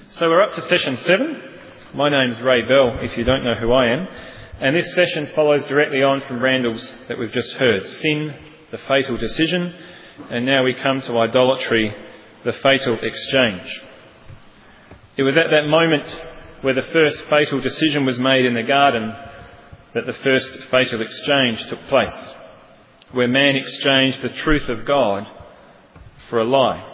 So we're up to session 7. My name's Ray Bell, if you don't know who I am. And this session follows directly on from Randall's that we've just heard. Sin, the fatal decision. And now we come to idolatry, the fatal exchange. It was at that moment where the first fatal decision was made in the garden that the first fatal exchange took place, where man exchanged the truth of God for a lie.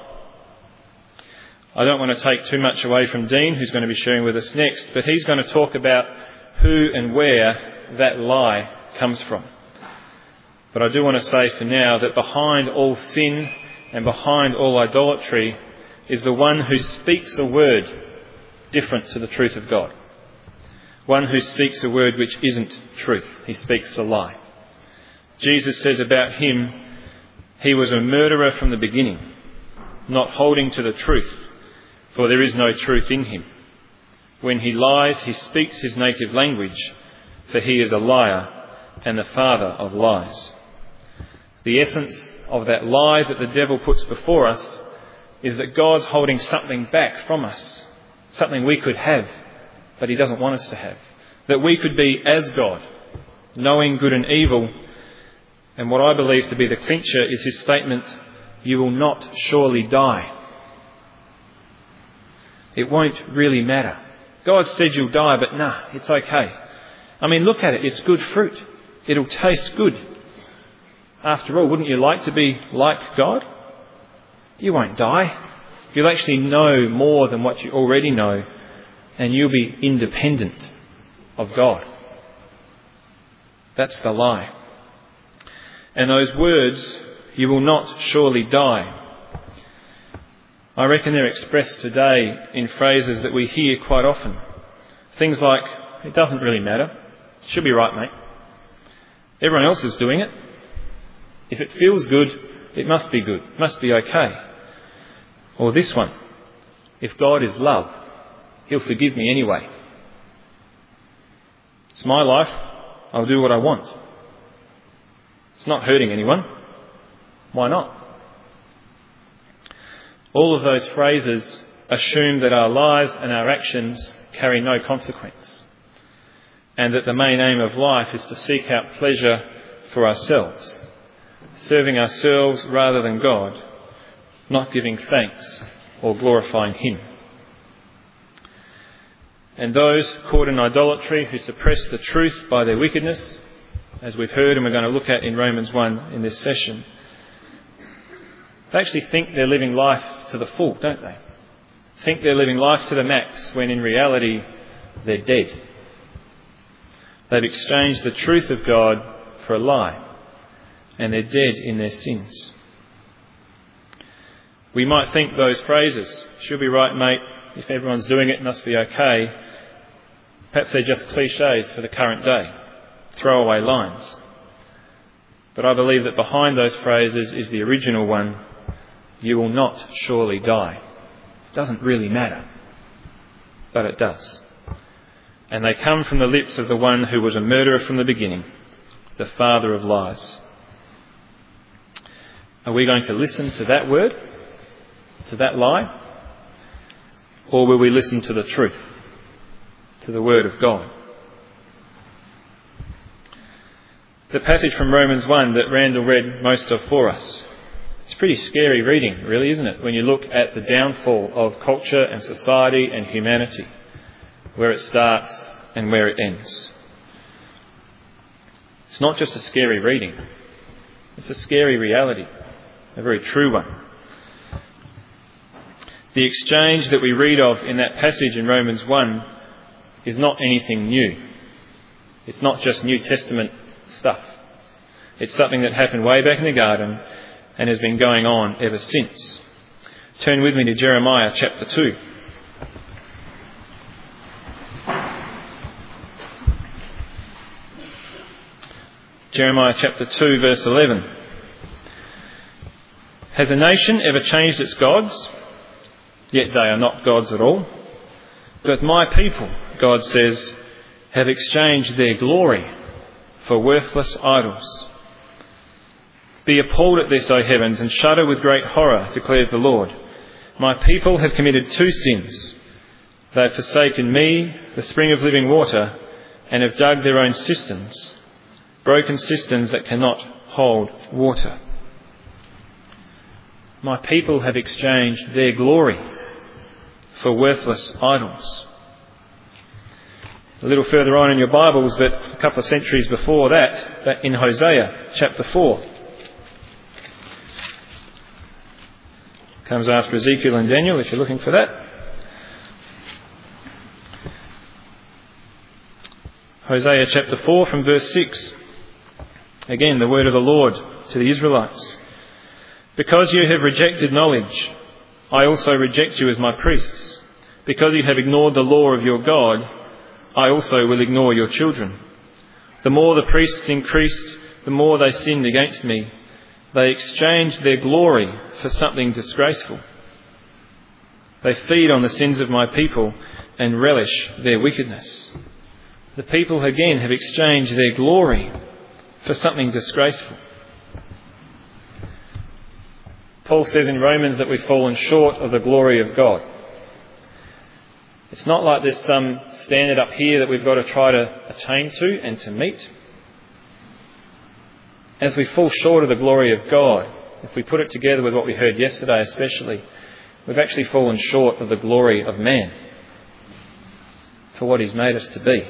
I don't want to take too much away from Dean, who's going to be sharing with us next, but he's going to talk about who and where that lie comes from. But I do want to say for now that behind all sin and behind all idolatry is the one who speaks a word different to the truth of God. One who speaks a word which isn't truth. He speaks a lie. Jesus says about him, he was a murderer from the beginning, not holding to the truth, for there is no truth in him. When he lies, he speaks his native language, for he is a liar and the father of lies. The essence of that lie that the devil puts before us is that God's holding something back from us, something we could have, but he doesn't want us to have. That we could be as God, knowing good and evil. And what I believe to be the clincher is his statement, you will not surely die. It won't really matter. God said you'll die, but nah, it's okay. I mean, look at it. It's good fruit. It'll taste good. After all, wouldn't you like to be like God? You won't die. You'll actually know more than what you already know, and you'll be independent of God. That's the lie. And those words, you will not surely die, I reckon they're expressed today in phrases that we hear quite often. Things like, it doesn't really matter. Should be right, mate. Everyone else is doing it. If it feels good, it must be good. It must be okay. Or this one, if God is love, he'll forgive me anyway. It's my life. I'll do what I want. It's not hurting anyone. Why not? All of those phrases assume that our lives and our actions carry no consequence, and that the main aim of life is to seek out pleasure for ourselves, serving ourselves rather than God, not giving thanks or glorifying him. And those caught in idolatry who suppress the truth by their wickedness, as we've heard and we're going to look at in Romans 1 in this session, they actually think they're living life to the full, don't they? Think they're living life to the max, when in reality they're dead. They've exchanged the truth of God for a lie, and they're dead in their sins. We might think those phrases, should be right, mate, if everyone's doing it, it must be okay. Perhaps they're just cliches for the current day, throwaway lines. But I believe that behind those phrases is the original one, you will not surely die. It doesn't really matter, but it does. And they come from the lips of the one who was a murderer from the beginning, the father of lies. Are we going to listen to that word, to that lie? Or will we listen to the truth, to the word of God? The passage from Romans 1 that Randall read most of for us, it's pretty scary reading, really, isn't it? When you look at the downfall of culture and society and humanity, where it starts and where it ends. It's not just a scary reading. It's a scary reality, a very true one. The exchange that we read of in that passage in Romans 1 is not anything new. It's not just New Testament stuff. It's something that happened way back in the garden and has been going on ever since. Turn with me to Jeremiah chapter 2. Jeremiah chapter 2 verse 11. Has a nation ever changed its gods? Yet they are not gods at all. But my people, God says, have exchanged their glory for worthless idols. Be appalled at this, O heavens, and shudder with great horror, declares the Lord. My people have committed two sins. They have forsaken me, the spring of living water, and have dug their own cisterns, broken cisterns that cannot hold water. My people have exchanged their glory for worthless idols. A little further on in your Bibles, but a couple of centuries before that in Hosea chapter 4. Comes after Ezekiel and Daniel, if you're looking for that. Hosea chapter 4 from verse 6. Again, the word of the Lord to the Israelites. Because you have rejected knowledge, I also reject you as my priests. Because you have ignored the law of your God, I also will ignore your children. The more the priests increased, the more they sinned against me. They exchanged their glory for something disgraceful. They feed on the sins of my people and relish their wickedness. The people again have exchanged their glory for something disgraceful. Paul says in Romans that we've fallen short of the glory of God. It's not like there's some standard up here that we've got to try to attain to and to meet. As we fall short of the glory of God, if we put it together with what we heard yesterday especially, we've actually fallen short of the glory of man for what he's made us to be.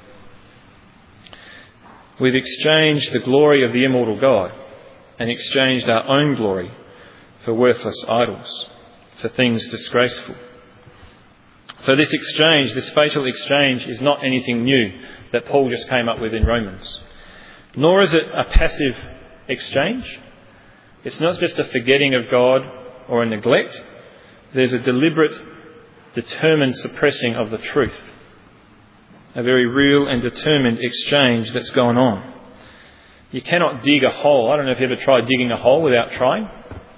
We've exchanged the glory of the immortal God and exchanged our own glory for worthless idols, for things disgraceful. So this exchange, this fatal exchange, is not anything new that Paul just came up with in Romans. Nor is it a passive exchange. It's not just a forgetting of God or a neglect. There's a deliberate, determined suppressing of the truth. A very real and determined exchange that's gone on. You cannot dig a hole. I don't know if you ever tried digging a hole without trying.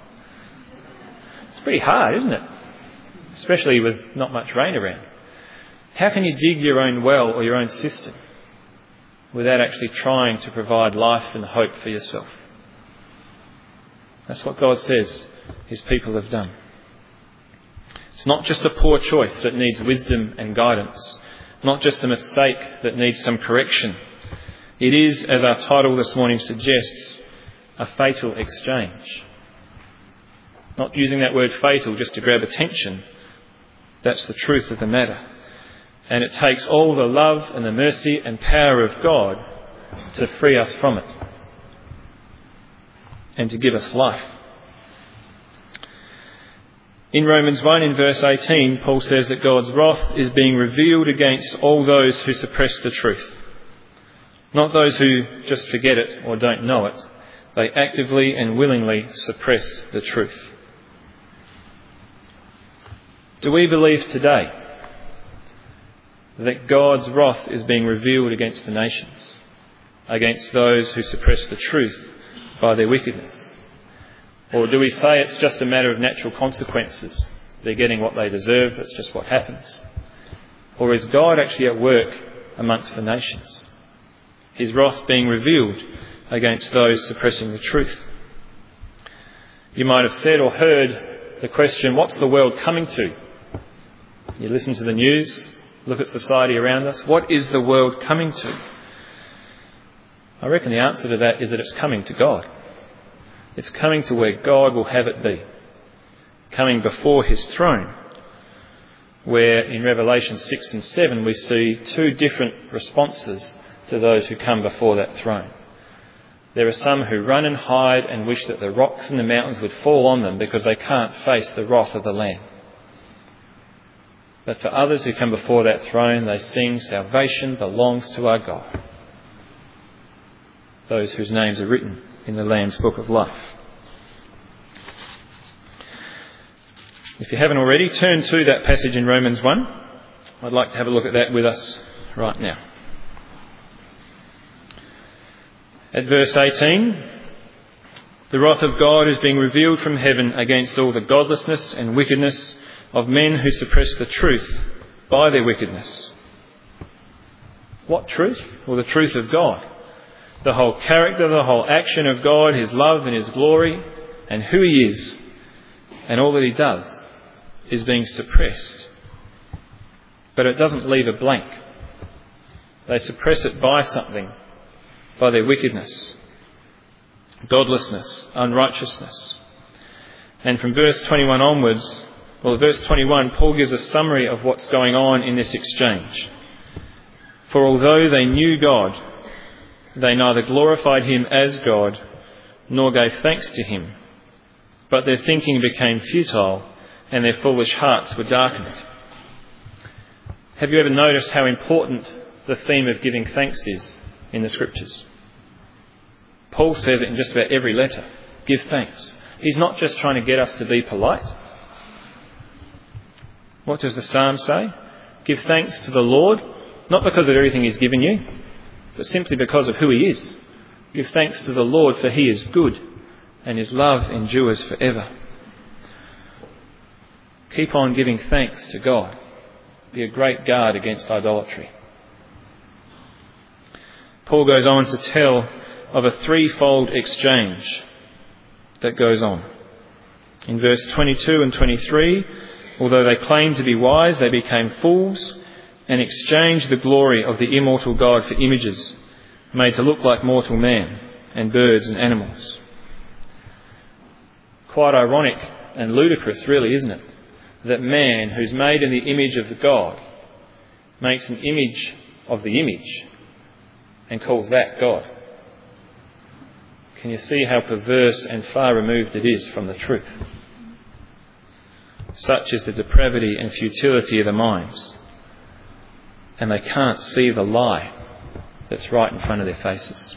It's pretty hard, isn't it? Especially with not much rain around. How can you dig your own well or your own cistern without actually trying to provide life and hope for yourself? That's what God says his people have done. It's not just a poor choice that needs wisdom and guidance. Not just a mistake that needs some correction. It is, as our title this morning suggests, a fatal exchange. Not using that word fatal just to grab attention. That's the truth of the matter. And it takes all the love and the mercy and power of God to free us from it and to give us life. In Romans 1 in verse 18, Paul says that God's wrath is being revealed against all those who suppress the truth. Not those who just forget it or don't know it. They actively and willingly suppress the truth. Do we believe today that God's wrath is being revealed against the nations, against those who suppress the truth by their wickedness? Or do we say it's just a matter of natural consequences? They're getting what they deserve, that's just what happens. Or is God actually at work amongst the nations? His wrath being revealed against those suppressing the truth. You might have said or heard the question, what's the world coming to? You listen to the news, look at society around us. What is the world coming to? I reckon the answer to that is that it's coming to God. It's coming to where God will have it be. Coming before his throne, where in Revelation 6 and 7 we see two different responses to those who come before that throne. There are some who run and hide and wish that the rocks and the mountains would fall on them because they can't face the wrath of the Lamb. But for others who come before that throne, they sing, salvation belongs to our God. Those whose names are written in the Lamb's Book of Life. If you haven't already, turn to that passage in Romans 1. I'd like to have a look at that with us right now. At verse 18, the wrath of God is being revealed from heaven against all the godlessness and wickedness of men who suppress the truth by their wickedness. What truth? Well, the truth of God. The whole character, the whole action of God, his love and his glory, and who he is, and all that he does, is being suppressed. but it doesn't leave a blank. They suppress it by something, by their wickedness, godlessness, unrighteousness. And from verse 21 onwards, verse 21, Paul gives a summary of what's going on in this exchange. For although they knew God, they neither glorified him as God nor gave thanks to him, but their thinking became futile and their foolish hearts were darkened. Have you ever noticed how important the theme of giving thanks is in the Scriptures? Paul says it in just about every letter. Give thanks. He's not just trying to get us to be polite. What does the psalm say? Give thanks to the Lord, not because of everything he's given you, but simply because of who he is. Give thanks to the Lord, for he is good, and his love endures forever. Keep on giving thanks to God. Be a great guard against idolatry. Paul goes on to tell of a threefold exchange that goes on. In verse 22 and 23, although they claimed to be wise, they became fools and exchanged the glory of the immortal God for images made to look like mortal man and birds and animals. Quite ironic and ludicrous, really, isn't it? That man, who's made in the image of the God, makes an image of the image and calls that God. Can you see how perverse and far removed it is from the truth? Such is the depravity and futility of the minds. And they can't see the lie that's right in front of their faces.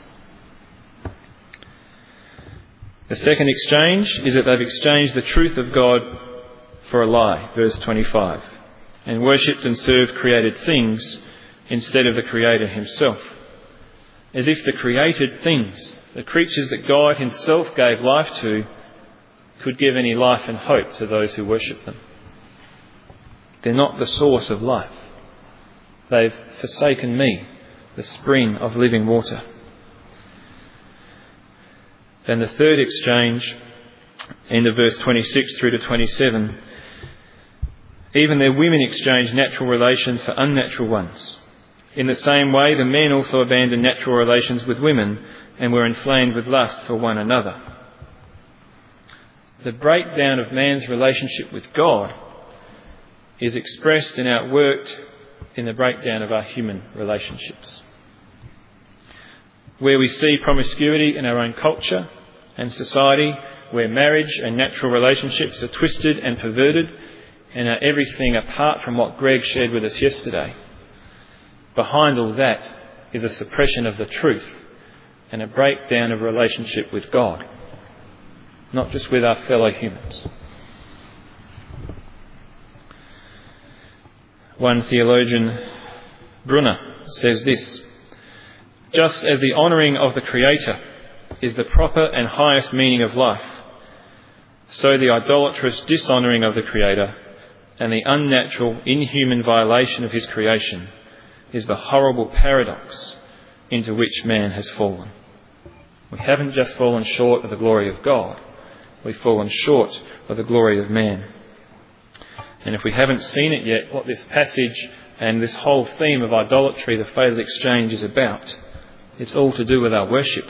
The second exchange is that they've exchanged the truth of God for a lie, verse 25, and worshipped and served created things instead of the Creator himself, as if the created things, the creatures that God himself gave life to, could give any life and hope to those who worship them. They're not the source of life. They've forsaken me, the spring of living water. And the third exchange, end of verse 26 through to 27, even their women exchanged natural relations for unnatural ones. In the same way, the men also abandoned natural relations with women and were inflamed with lust for one another. The breakdown of man's relationship with God is expressed and outworked in the breakdown of our human relationships. Where we see promiscuity in our own culture and society, where marriage and natural relationships are twisted and perverted and are everything apart from what Greg shared with us yesterday, behind all that is a suppression of the truth and a breakdown of relationship with God, not just with our fellow humans. One theologian, Brunner, says this: just as the honouring of the Creator is the proper and highest meaning of life, so the idolatrous dishonouring of the Creator and the unnatural, inhuman violation of his creation is the horrible paradox into which man has fallen. We haven't just fallen short of the glory of God, we've fallen short of the glory of man. And if we haven't seen it yet, what this passage and this whole theme of idolatry, the fatal exchange, is about, it's all to do with our worship.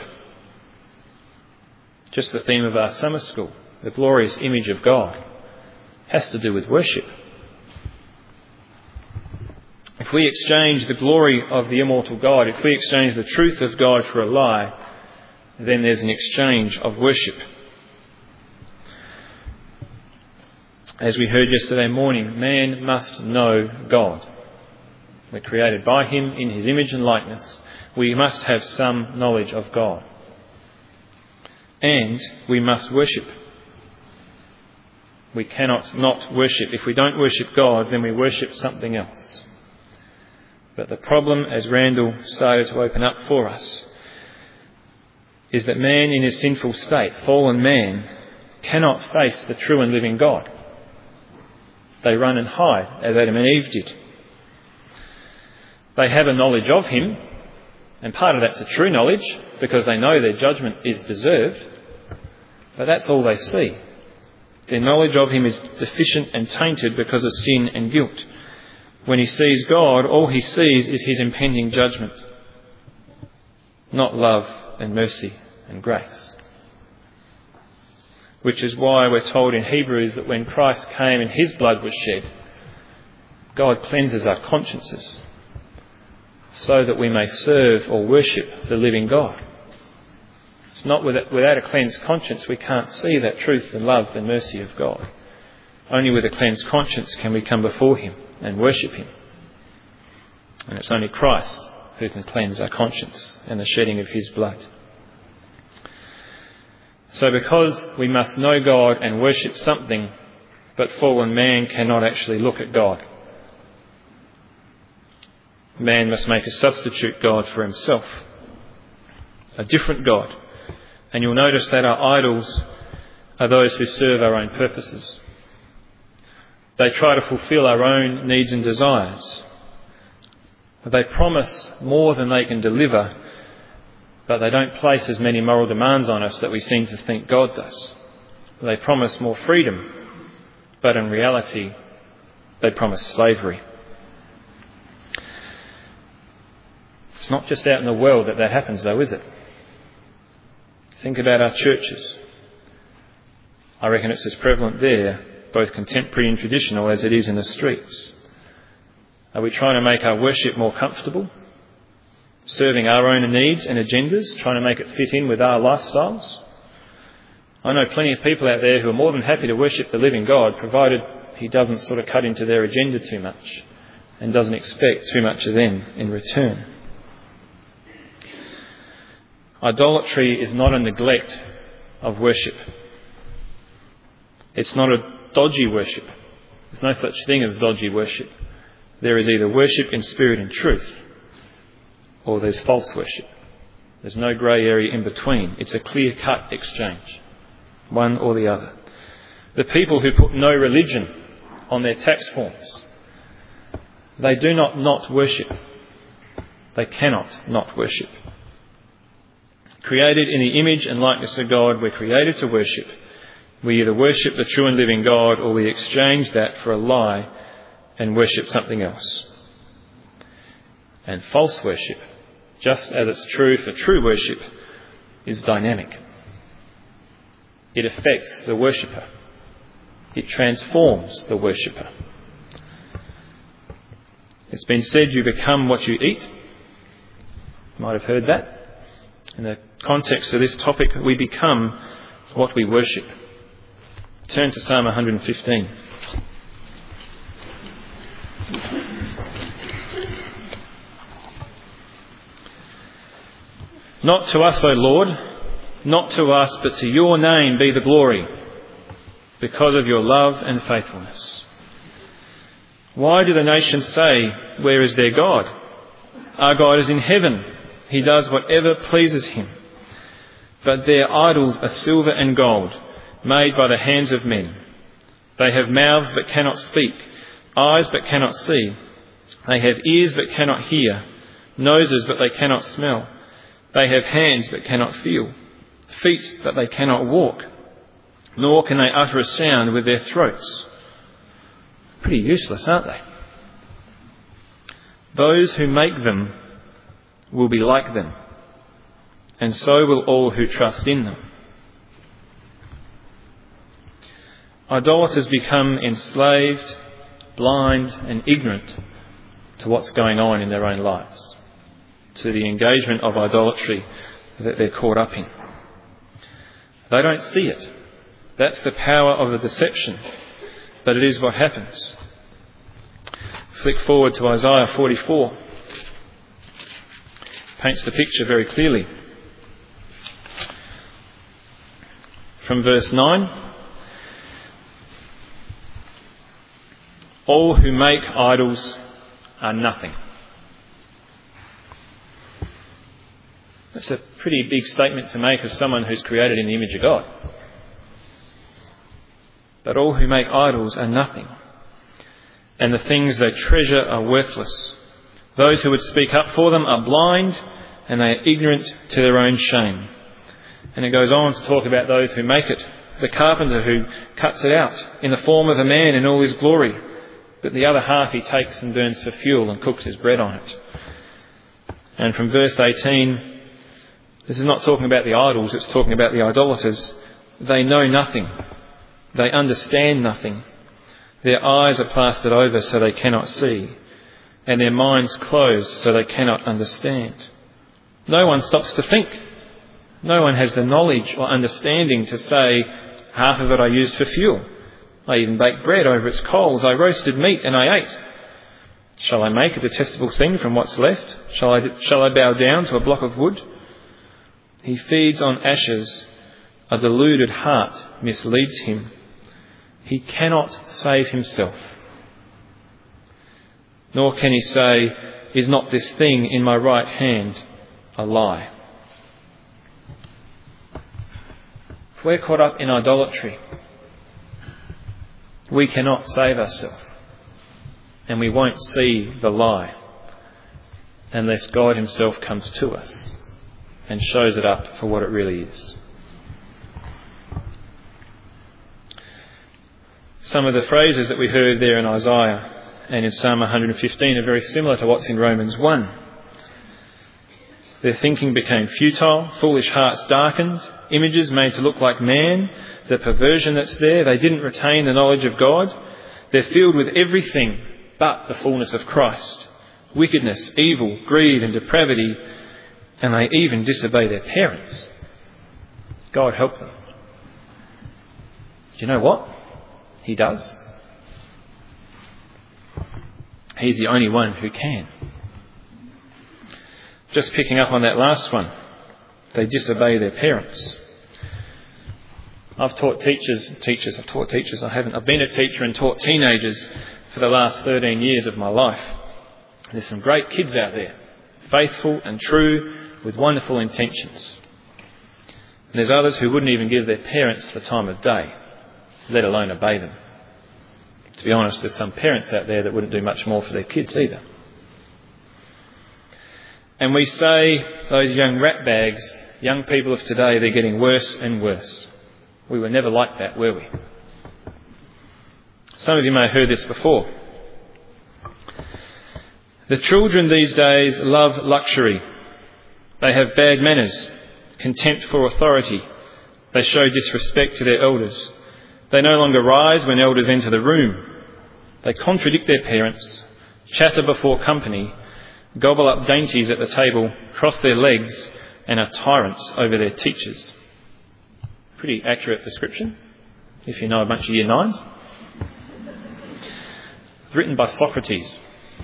Just the theme of our summer school, the glorious image of God, has to do with worship. If we exchange the glory of the immortal God, if we exchange the truth of God for a lie, then there's an exchange of worship. As we heard yesterday morning, man must know God. We're created by him in his image and likeness. We must have some knowledge of God. And we must worship. We cannot not worship. If we don't worship God, then we worship something else. But the problem, as Randall started to open up for us, is that man in his sinful state, fallen man, cannot face the true and living God. They run and hide, as Adam and Eve did. They have a knowledge of him, and part of that's a true knowledge, because they know their judgment is deserved, but that's all they see. Their knowledge of him is deficient and tainted because of sin and guilt. When he sees God, all he sees is his impending judgment, not love and mercy and grace. Which is why we're told in Hebrews that when Christ came and his blood was shed, God cleanses our consciences so that we may serve or worship the living God. It's not without a cleansed conscience we can't see that truth and love and mercy of God. Only with a cleansed conscience can we come before him and worship him. And it's only Christ who can cleanse our conscience and the shedding of his blood. So because we must know God and worship something, but fallen man cannot actually look at God. Man must make a substitute God for himself, a different God. And you'll notice that our idols are those who serve our own purposes. They try to fulfill our own needs and desires. They promise more than they can deliver, but they don't place as many moral demands on us that we seem to think God does. They promise more freedom, but in reality, they promise slavery. It's not just out in the world that happens, though, is it? Think about our churches. I reckon it's as prevalent there, both contemporary and traditional, as it is in the streets. Are we trying to make our worship more comfortable? Serving our own needs and agendas, trying to make it fit in with our lifestyles? I know plenty of people out there who are more than happy to worship the living God, provided he doesn't sort of cut into their agenda too much and doesn't expect too much of them in return. Idolatry is not a neglect of worship. It's not a dodgy worship. There's no such thing as dodgy worship. There is either worship in spirit and truth, or there's false worship. There's no grey area in between. It's a clear-cut exchange, one or the other. The people who put no religion on their tax forms, they do not worship. They cannot not worship. Created in the image and likeness of God, we're created to worship. We either worship the true and living God, or we exchange that for a lie and worship something else. And false worship, just as it's true for true worship, is dynamic. It affects the worshipper. It transforms the worshipper. It's been said you become what you eat. You might have heard that. In the context of this topic, we become what we worship. Turn to Psalm 115. Not to us, O Lord, not to us, but to your name be the glory, because of your love and faithfulness. Why do the nations say, where is their God? Our God is in heaven. He does whatever pleases him. But their idols are silver and gold, made by the hands of men. They have mouths but cannot speak, eyes but cannot see. They have ears but cannot hear, noses but they cannot smell. They have hands but cannot feel, feet but they cannot walk, nor can they utter a sound with their throats. Pretty useless, aren't they? Those who make them will be like them, and so will all who trust in them. Idolaters become enslaved, blind and ignorant to what's going on in their own lives, to the engagement of idolatry that they're caught up in. They don't see it. That's the power of the deception, but it is what happens. Flick forward to Isaiah 44. Paints the picture very clearly. From verse 9. All who make idols are nothing. That's a pretty big statement to make of someone who's created in the image of God. But all who make idols are nothing, and the things they treasure are worthless. Those who would speak up for them are blind, and they are ignorant to their own shame. And it goes on to talk about those who make it. The carpenter who cuts it out in the form of a man in all his glory, but the other half he takes and burns for fuel and cooks his bread on it. And from verse 18, this is not talking about the idols, it's talking about the idolaters. They know nothing. They understand nothing. Their eyes are plastered over so they cannot see, and their minds closed so they cannot understand. No one stops to think. No one has the knowledge or understanding to say, half of it I used for fuel. I even baked bread over its coals. I roasted meat and I ate. Shall I make a detestable thing from what's left? Shall I bow down to a block of wood? He feeds on ashes. A deluded heart misleads him. He cannot save himself. Nor can he say, is not this thing in my right hand a lie? If we're caught up in idolatry, we cannot save ourselves, and we won't see the lie unless God himself comes to us and shows it up for what it really is. Some of the phrases that we heard there in Isaiah and in Psalm 115 are very similar to what's in Romans 1. Their thinking became futile, foolish hearts darkened, images made to look like man, the perversion that's there. They didn't retain the knowledge of God. They're filled with everything but the fullness of Christ. Wickedness, evil, greed and depravity, and they even disobey their parents. God help them. Do you know what? He does. He's the only one who can. Just picking up on that last one, they disobey their parents. I've taught teachers. I haven't. I've been a teacher and taught teenagers for the last 13 years of my life. There's some great kids out there, faithful and true, with wonderful intentions. And there's others who wouldn't even give their parents the time of day, let alone obey them. To be honest, there's some parents out there that wouldn't do much more for their kids either. And we say, those young ratbags, young people of today, they're getting worse and worse. We were never like that, were we? Some of you may have heard this before. The children these days love luxury. They have bad manners, contempt for authority. They show disrespect to their elders. They no longer rise when elders enter the room. They contradict their parents, chatter before company, gobble up dainties at the table, cross their legs, and are tyrants over their teachers. Pretty accurate description, if you know a bunch of Year 9s. It's written by Socrates.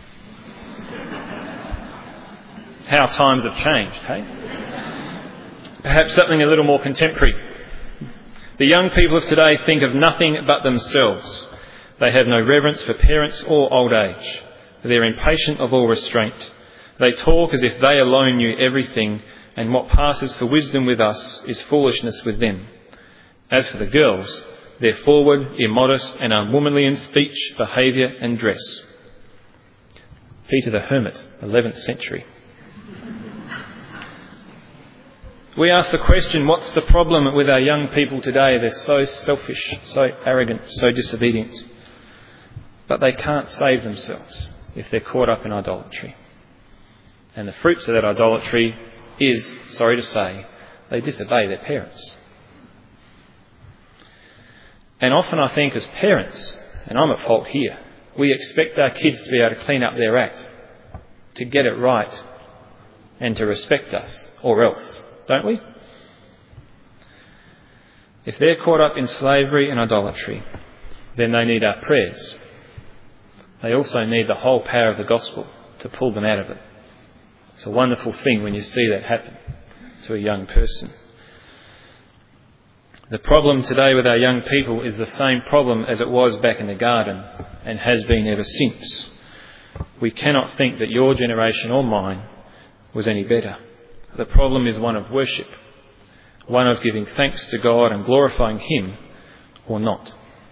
How times have changed, hey? Perhaps something a little more contemporary. The young people of today think of nothing but themselves. They have no reverence for parents or old age. They're impatient of all restraint. They talk as if they alone knew everything, and what passes for wisdom with us is foolishness with them. As for the girls, they're forward, immodest, and unwomanly in speech, behaviour, and dress. Peter the Hermit, 11th century. We ask the question, what's the problem with our young people today? They're so selfish, so arrogant, so disobedient. But they can't save themselves if they're caught up in idolatry. And the fruits of that idolatry is, sorry to say, they disobey their parents. And often I think as parents, and I'm at fault here, we expect our kids to be able to clean up their act, to get it right, and to respect us, or else, don't we? If they're caught up in slavery and idolatry, then they need our prayers. They also need the whole power of the gospel to pull them out of it. It's a wonderful thing when you see that happen to a young person. The problem today with our young people is the same problem as it was back in the garden and has been ever since. We cannot think that your generation or mine was any better. The problem is one of worship, one of giving thanks to God and glorifying Him or not.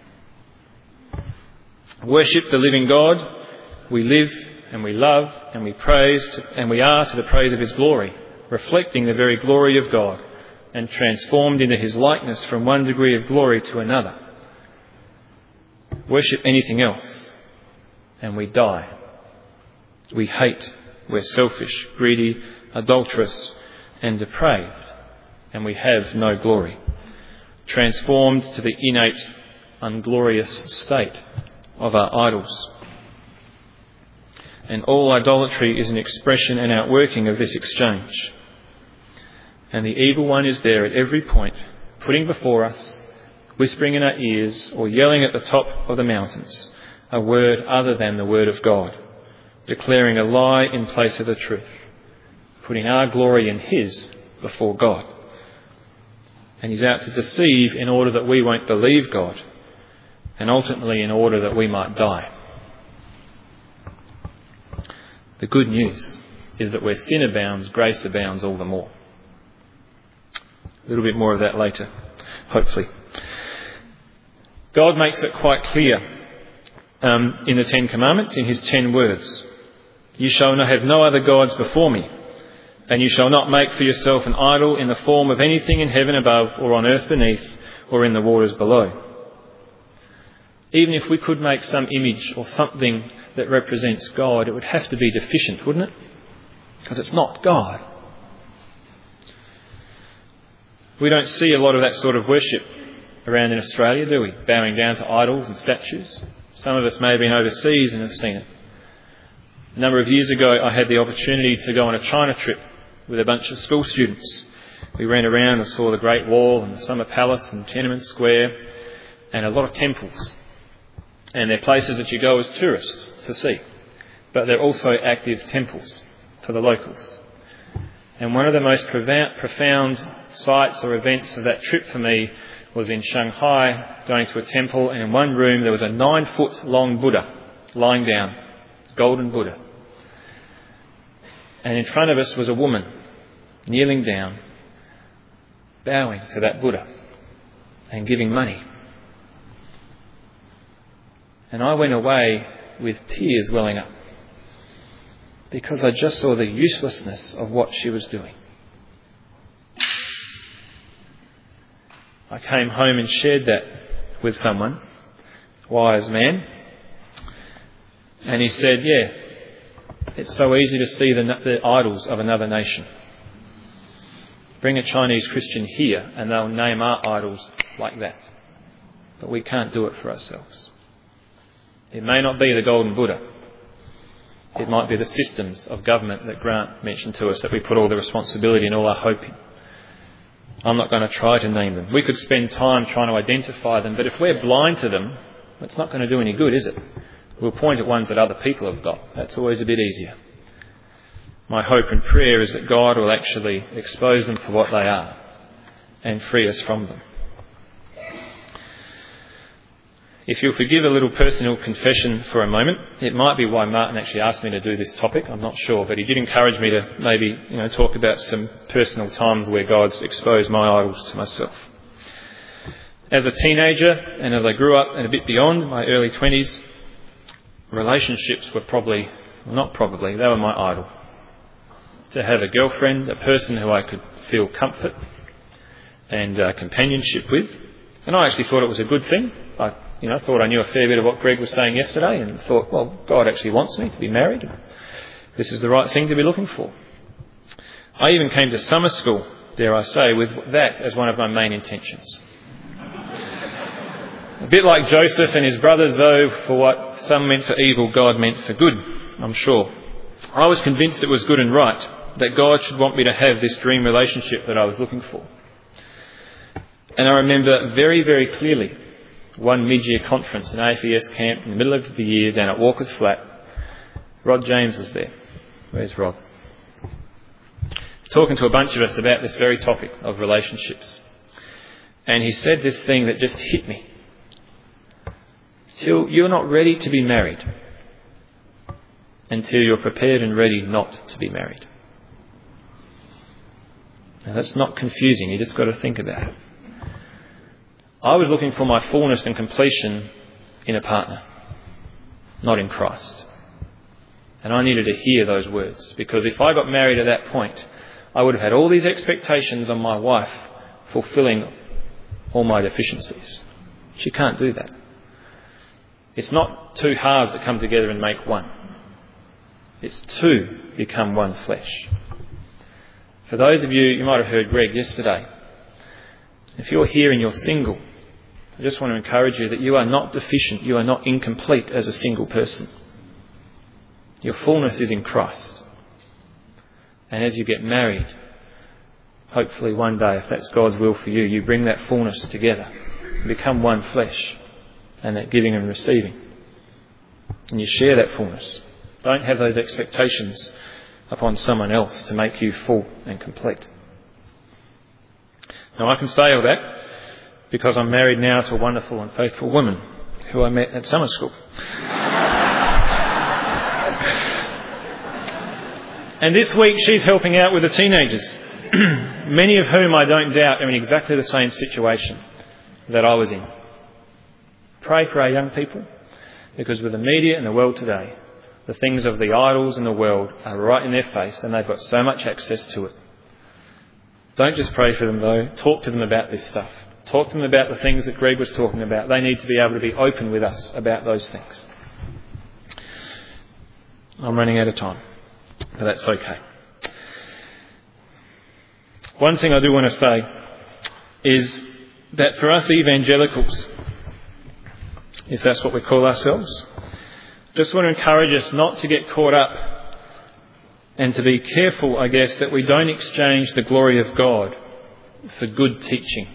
Worship the living God. We live and we love and we praise and we are to the praise of His glory, reflecting the very glory of God and transformed into His likeness from one degree of glory to another. Worship anything else and we die. We hate, we're selfish, greedy, adulterous and depraved, and we have no glory, transformed to the innate, unglorious state of our idols. And all idolatry is an expression and outworking of this exchange. And the evil one is there at every point, putting before us, whispering in our ears, or yelling at the top of the mountains, a word other than the word of God, declaring a lie in place of the truth, putting our glory and his before God. And he's out to deceive in order that we won't believe God, and ultimately in order that we might die. The good news is that where sin abounds, grace abounds all the more. A little bit more of that later, hopefully. God makes it quite clear in the 10 Commandments, in his 10 words. You shall have no other gods before me, and you shall not make for yourself an idol in the form of anything in heaven above or on earth beneath or in the waters below. Even if we could make some image or something that represents God, it would have to be deficient, wouldn't it? Because it's not God. We don't see a lot of that sort of worship around in Australia, do we? Bowing down to idols and statues. Some of us may have been overseas and have seen it. A number of years ago, I had the opportunity to go on a China trip with a bunch of school students. We ran around and saw the Great Wall and the Summer Palace and Tiananmen Square and a lot of temples. And they're places that you go as tourists to see. But they're also active temples for the locals. And one of the most profound sights or events of that trip for me was in Shanghai, going to a temple, and in one room there was a 9-foot long Buddha lying down, golden Buddha. And in front of us was a woman kneeling down, bowing to that Buddha and giving money. And I went away with tears welling up because I just saw the uselessness of what she was doing. I came home and shared that with someone, wise man, and he said, yeah, it's so easy to see the idols of another nation. Bring a Chinese Christian here and they'll name our idols like that. But we can't do it for ourselves. It may not be the golden Buddha. It might be the systems of government that Grant mentioned to us that we put all the responsibility and all our hope in. I'm not going to try to name them. We could spend time trying to identify them, but if we're blind to them, it's not going to do any good, is it? We'll point at ones that other people have got. That's always a bit easier. My hope and prayer is that God will actually expose them for what they are and free us from them. If you'll forgive a little personal confession for a moment, it might be why Martin actually asked me to do this topic. I'm not sure, but he did encourage me to maybe, talk about some personal times where God's exposed my idols to myself. As a teenager, and as I grew up and a bit beyond my early 20s, relationships were they were my idol. To have a girlfriend, a person who I could feel comfort and companionship with. And I actually thought it was a good thing. I thought I knew a fair bit of what Greg was saying yesterday and thought, well, God actually wants me to be married. This is the right thing to be looking for. I even came to summer school, dare I say, with that as one of my main intentions. A bit like Joseph and his brothers, though, for what some meant for evil, God meant for good, I'm sure. I was convinced it was good and right, that God should want me to have this dream relationship that I was looking for. And I remember very, very clearly one mid-year conference, an AFES camp in the middle of the year down at Walker's Flat. Rod James was there. Where's Rod? Talking to a bunch of us about this very topic of relationships. And he said this thing that just hit me. Till you're not ready to be married, until you're prepared and ready not to be married. Now that's not confusing, you just got to think about it. I was looking for my fullness and completion in a partner, not in Christ. And I needed to hear those words, because if I got married at that point, I would have had all these expectations on my wife fulfilling all my deficiencies. She can't do that. It's not two halves that come together and make one. It's two become one flesh. For those of you might have heard Greg yesterday, if you're here and you're single, I just want to encourage you that you are not deficient, you are not incomplete as a single person. Your fullness is in Christ. And as you get married, hopefully one day, if that's God's will for you, you bring that fullness together and become one flesh, and that giving and receiving. And you share that fullness. Don't have those expectations upon someone else to make you full and complete. Now I can say all that because I'm married now to a wonderful and faithful woman who I met at summer school. And this week she's helping out with the teenagers, many of whom I don't doubt are in exactly the same situation that I was in. Pray for our young people, because with the media and the world today, the things of the idols in the world are right in their face and they've got so much access to it. Don't just pray for them though, talk to them about this stuff. Talk to them about the things that Greg was talking about. They need to be able to be open with us about those things. I'm running out of time, but that's okay. One thing I do want to say is that for us evangelicals, if that's what we call ourselves, just want to encourage us not to get caught up and to be careful, I guess, that we don't exchange the glory of God for good teaching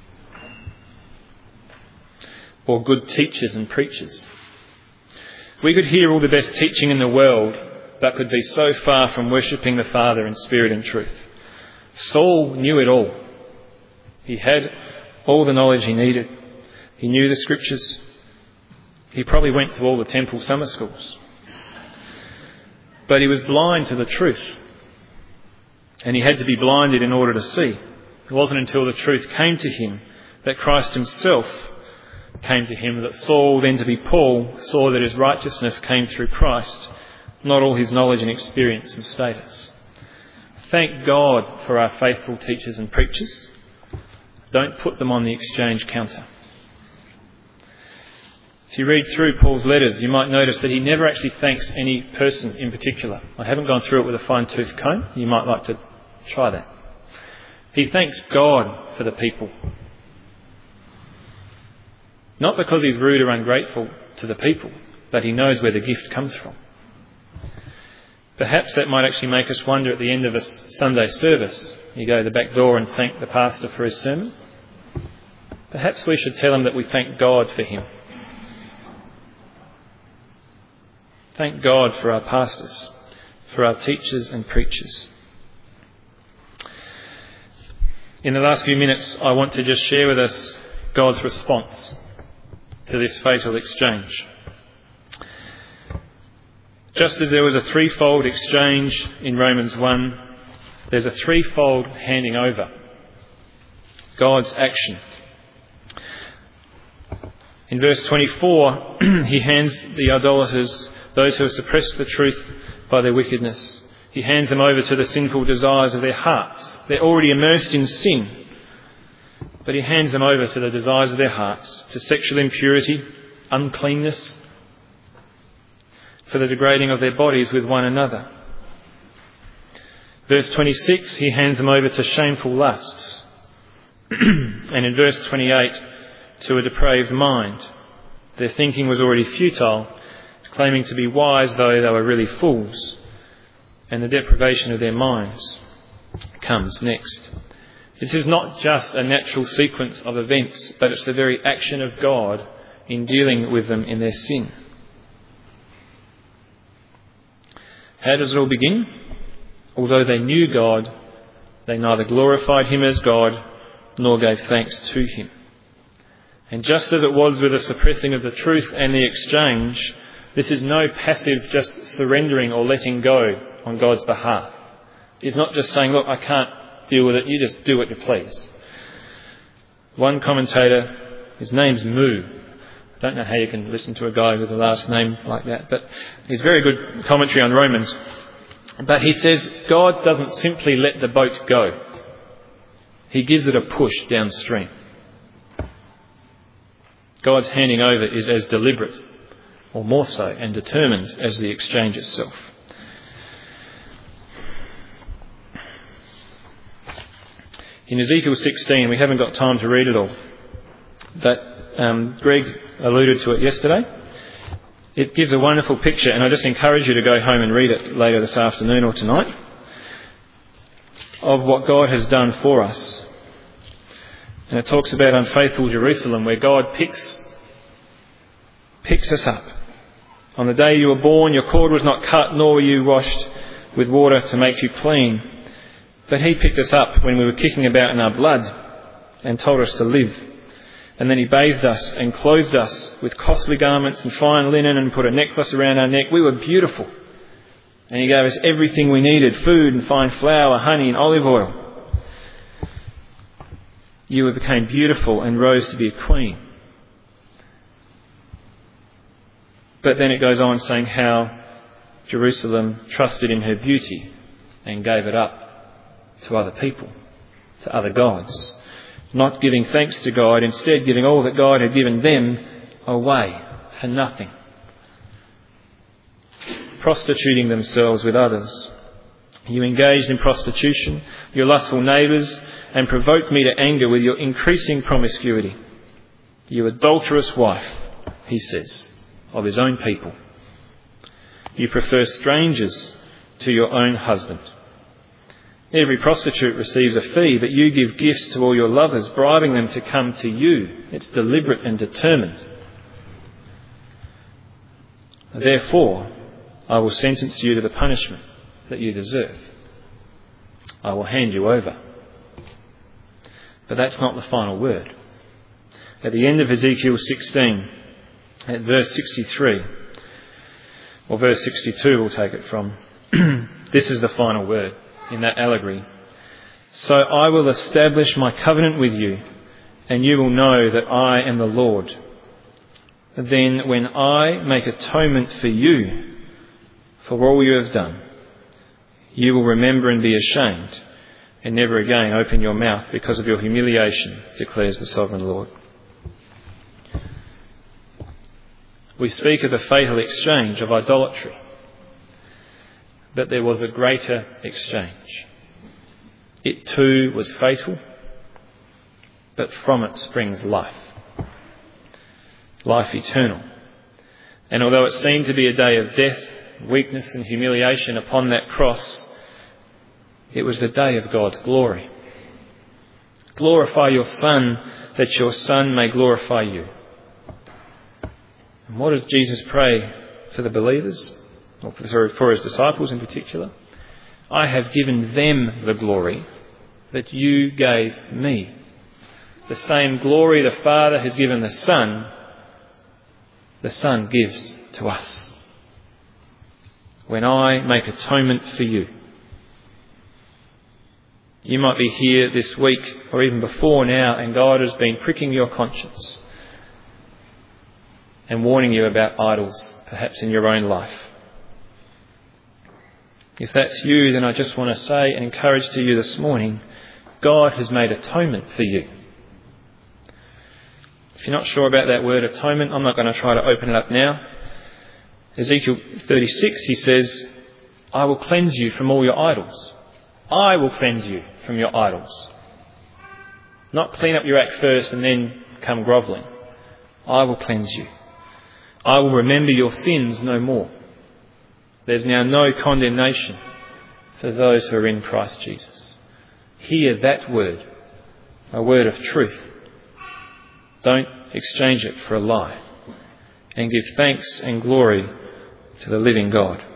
or good teachers and preachers. We could hear all the best teaching in the world, but could be so far from worshipping the Father in spirit and truth. Saul knew it all. He had all the knowledge he needed. He knew the scriptures. He probably went to all the temple summer schools. But he was blind to the truth. And he had to be blinded in order to see. It wasn't until the truth came to him that Christ himself came to him, that Saul, then to be Paul, saw that his righteousness came through Christ, not all his knowledge and experience and status. Thank God for our faithful teachers and preachers. Don't put them on the exchange counter. If you read through Paul's letters, you might notice that he never actually thanks any person in particular. I haven't gone through it with a fine-tooth comb. You might like to try that. He thanks God for the people. Not because he's rude or ungrateful to the people, but he knows where the gift comes from. Perhaps that might actually make us wonder at the end of a Sunday service. You go to the back door and thank the pastor for his sermon. Perhaps we should tell him that we thank God for him. Thank God for our pastors, for our teachers and preachers. In the last few minutes, I want to just share with us God's response to this fatal exchange. Just as there was a threefold exchange in Romans 1, there's a threefold handing over. God's action. In verse 24, he hands the idolaters, those who have suppressed the truth by their wickedness, he hands them over to the sinful desires of their hearts. They're already immersed in sin, but he hands them over to the desires of their hearts, to sexual impurity, uncleanness, for the degrading of their bodies with one another. Verse 26, he hands them over to shameful lusts. And in verse 28, to a depraved mind. Their thinking was already futile, claiming to be wise though they were really fools. And the deprivation of their minds comes next. This is not just a natural sequence of events, but it's the very action of God in dealing with them in their sin. How does it all begin? Although they knew God, they neither glorified him as God nor gave thanks to him. And just as it was with the suppressing of the truth and the exchange, this is no passive just surrendering or letting go on God's behalf. It's not just saying, look, I can't deal with it, you just do what you please. One commentator, his name's Moo. I don't know how you can listen to a guy with a last name like that, but he's very good commentary on Romans. But he says, God doesn't simply let the boat go. He gives it a push downstream. God's handing over is as deliberate or more so, and determined as the exchange itself. In Ezekiel 16, we haven't got time to read it all, but Greg alluded to it yesterday. It gives a wonderful picture, and I just encourage you to go home and read it later this afternoon or tonight, of what God has done for us. And it talks about unfaithful Jerusalem, where God picks us up. On the day you were born, your cord was not cut, nor were you washed with water to make you clean. But he picked us up when we were kicking about in our blood and told us to live. And then he bathed us and clothed us with costly garments and fine linen and put a necklace around our neck. We were beautiful. And he gave us everything we needed, food and fine flour, honey and olive oil. You became beautiful and rose to be a queen. But then it goes on saying how Jerusalem trusted in her beauty and gave it up to other people, to other gods, not giving thanks to God, instead giving all that God had given them away for nothing, prostituting themselves with others. You engaged in prostitution, your lustful neighbours, and provoked me to anger with your increasing promiscuity. You adulterous wife, he says, of his own people. You prefer strangers to your own husband. Every prostitute receives a fee, but you give gifts to all your lovers, bribing them to come to you. It's deliberate and determined. Therefore, I will sentence you to the punishment that you deserve. I will hand you over. But that's not the final word. At the end of Ezekiel 16, at verse 63, or verse 62 we'll take it from, this is the final word in that allegory. So I will establish my covenant with you, and you will know that I am the Lord. Then when I make atonement for you for all you have done, you will remember and be ashamed, and never again open your mouth because of your humiliation, declares the sovereign Lord. We speak of the fatal exchange of idolatry, but there was a greater exchange. It too was fatal, but from it springs life. Life eternal. And although it seemed to be a day of death, weakness and humiliation upon that cross, it was the day of God's glory. Glorify your Son, that your Son may glorify you. And what does Jesus pray for the believers? Or for his disciples in particular? I have given them the glory that you gave me. The same glory the Father has given the Son gives to us. When I make atonement for you. You might be here this week or even before now, and God has been pricking your conscience and warning you about idols, perhaps in your own life. If that's you, then I just want to say and encourage to you this morning, God has made atonement for you. If you're not sure about that word atonement, I'm not going to try to open it up now. Ezekiel 36, he says, I will cleanse you from all your idols. I will cleanse you from your idols. Not clean up your act first and then come grovelling. I will cleanse you. I will remember your sins no more. There's now no condemnation for those who are in Christ Jesus. Hear that word, a word of truth. Don't exchange it for a lie. And give thanks and glory to the living God.